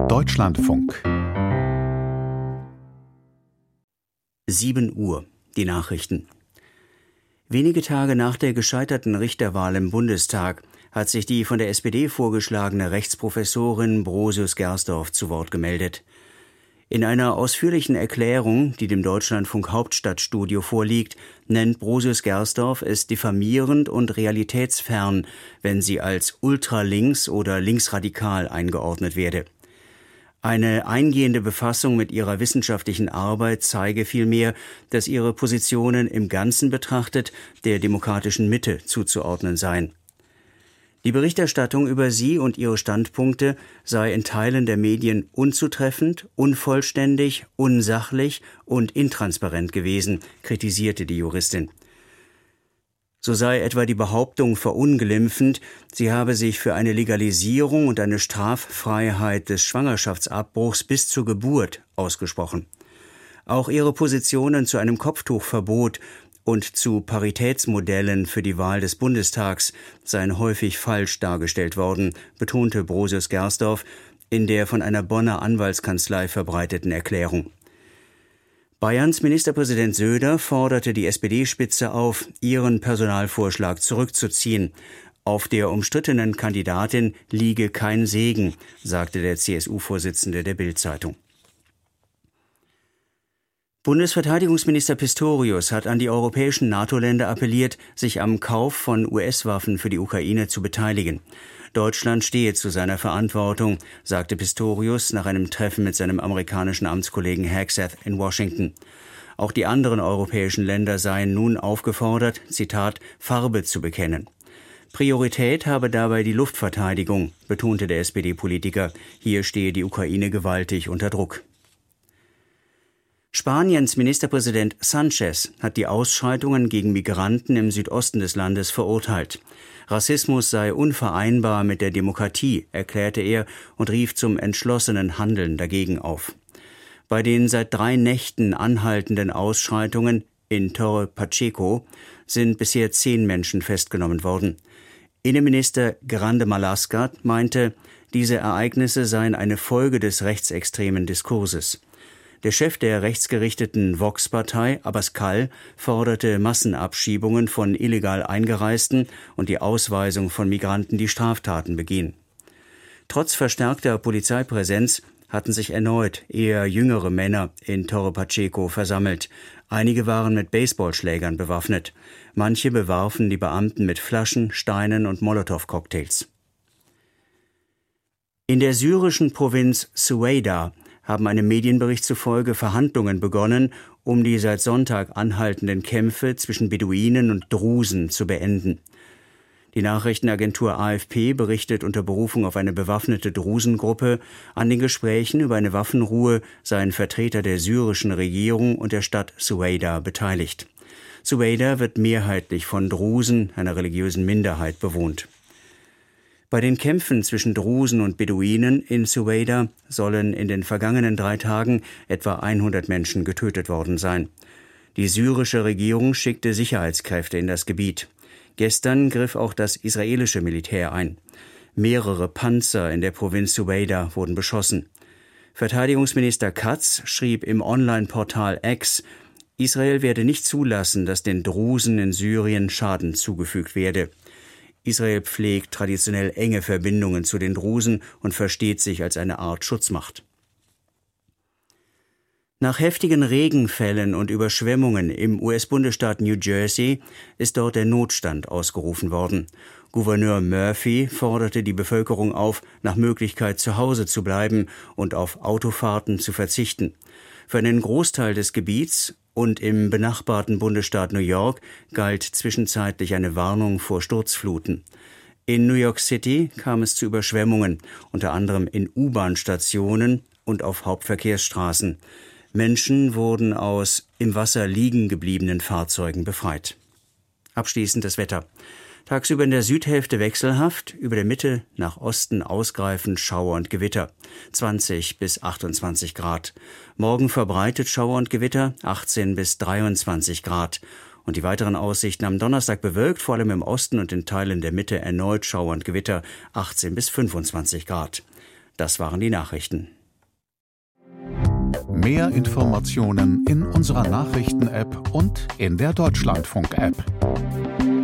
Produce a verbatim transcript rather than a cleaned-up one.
Deutschlandfunk. sieben Uhr, die Nachrichten. Wenige Tage nach der gescheiterten Richterwahl im Bundestag hat sich die von der S P D vorgeschlagene Rechtsprofessorin Brosius Gersdorf zu Wort gemeldet. In einer ausführlichen Erklärung, die dem Deutschlandfunk Hauptstadtstudio vorliegt, nennt Brosius Gersdorf es diffamierend und realitätsfern, wenn sie als ultralinks oder linksradikal eingeordnet werde. Eine eingehende Befassung mit ihrer wissenschaftlichen Arbeit zeige vielmehr, dass ihre Positionen im Ganzen betrachtet der demokratischen Mitte zuzuordnen seien. Die Berichterstattung über sie und ihre Standpunkte sei in Teilen der Medien unzutreffend, unvollständig, unsachlich und intransparent gewesen, kritisierte die Juristin. So sei etwa die Behauptung verunglimpfend, sie habe sich für eine Legalisierung und eine Straffreiheit des Schwangerschaftsabbruchs bis zur Geburt ausgesprochen. Auch ihre Positionen zu einem Kopftuchverbot und zu Paritätsmodellen für die Wahl des Bundestags seien häufig falsch dargestellt worden, betonte Brosius Gersdorf in der von einer Bonner Anwaltskanzlei verbreiteten Erklärung. Bayerns Ministerpräsident Söder forderte die S P D-Spitze auf, ihren Personalvorschlag zurückzuziehen. Auf der umstrittenen Kandidatin liege kein Segen, sagte der C S U-Vorsitzende der Bild-Zeitung. Bundesverteidigungsminister Pistorius hat an die europäischen NATO-Länder appelliert, sich am Kauf von U S-Waffen für die Ukraine zu beteiligen. Deutschland stehe zu seiner Verantwortung, sagte Pistorius nach einem Treffen mit seinem amerikanischen Amtskollegen Hegseth in Washington. Auch die anderen europäischen Länder seien nun aufgefordert, Zitat, Farbe zu bekennen. Priorität habe dabei die Luftverteidigung, betonte der S P D-Politiker. Hier stehe die Ukraine gewaltig unter Druck. Spaniens Ministerpräsident Sánchez hat die Ausschreitungen gegen Migranten im Südosten des Landes verurteilt. Rassismus sei unvereinbar mit der Demokratie, erklärte er und rief zum entschlossenen Handeln dagegen auf. Bei den seit drei Nächten anhaltenden Ausschreitungen in Torre Pacheco sind bisher zehn Menschen festgenommen worden. Innenminister Grande Marlaska meinte, diese Ereignisse seien eine Folge des rechtsextremen Diskurses. Der Chef der rechtsgerichteten Vox-Partei, Abascal, forderte Massenabschiebungen von illegal Eingereisten und die Ausweisung von Migranten, die Straftaten begehen. Trotz verstärkter Polizeipräsenz hatten sich erneut eher jüngere Männer in Torre Pacheco versammelt. Einige waren mit Baseballschlägern bewaffnet. Manche bewarfen die Beamten mit Flaschen, Steinen und Molotow-Cocktails. In der syrischen Provinz Suaida haben einem Medienbericht zufolge Verhandlungen begonnen, um die seit Sonntag anhaltenden Kämpfe zwischen Beduinen und Drusen zu beenden. Die Nachrichtenagentur A F P berichtet unter Berufung auf eine bewaffnete Drusengruppe, an den Gesprächen über eine Waffenruhe seien Vertreter der syrischen Regierung und der Stadt Suaida beteiligt. Suaida wird mehrheitlich von Drusen, einer religiösen Minderheit, bewohnt. Bei den Kämpfen zwischen Drusen und Beduinen in Suaida sollen in den vergangenen drei Tagen etwa hundert Menschen getötet worden sein. Die syrische Regierung schickte Sicherheitskräfte in das Gebiet. Gestern griff auch das israelische Militär ein. Mehrere Panzer in der Provinz Suaida wurden beschossen. Verteidigungsminister Katz schrieb im Online-Portal X, Israel werde nicht zulassen, dass den Drusen in Syrien Schaden zugefügt werde. Israel pflegt traditionell enge Verbindungen zu den Drusen und versteht sich als eine Art Schutzmacht. Nach heftigen Regenfällen und Überschwemmungen im U S-Bundesstaat New Jersey ist dort der Notstand ausgerufen worden. Gouverneur Murphy forderte die Bevölkerung auf, nach Möglichkeit zu Hause zu bleiben und auf Autofahrten zu verzichten. Für einen Großteil des Gebiets und im benachbarten Bundesstaat New York galt zwischenzeitlich eine Warnung vor Sturzfluten. In New York City kam es zu Überschwemmungen, unter anderem in U-Bahn-Stationen und auf Hauptverkehrsstraßen. Menschen wurden aus im Wasser liegen gebliebenen Fahrzeugen befreit. Abschließend das Wetter. Tagsüber in der Südhälfte wechselhaft, über der Mitte nach Osten ausgreifend Schauer und Gewitter, zwanzig bis achtundzwanzig Grad. Morgen verbreitet Schauer und Gewitter, achtzehn bis dreiundzwanzig Grad. Und die weiteren Aussichten am Donnerstag bewölkt, vor allem im Osten und in Teilen der Mitte erneut Schauer und Gewitter, achtzehn bis fünfundzwanzig Grad. Das waren die Nachrichten. Mehr Informationen in unserer Nachrichten-App und in der Deutschlandfunk-App.